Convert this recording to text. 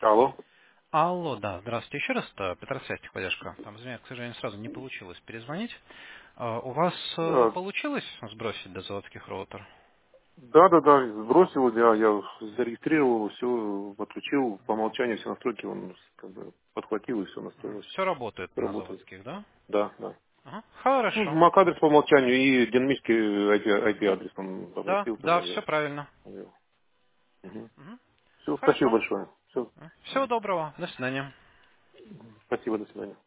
Алло. Алло, да, здравствуйте еще раз, Петросвязь, техподдержка. Там, извиняюсь, к сожалению, сразу не получилось перезвонить. У вас Да, получилось сбросить до заводских роутер? да, сбросил, я зарегистрировал, все подключил, по умолчанию все настройки он как бы подхватил и все настроилось. Все работает Всё на работает. заводских, да? Да, да. Ага, Ну, хорошо. MAC адрес по умолчанию и динамический IP адрес он Да, попросил, да, тогда все я правильно. ввел. Все, спасибо Хорошо. большое. Все, Всего доброго, до свидания. спасибо, до свидания.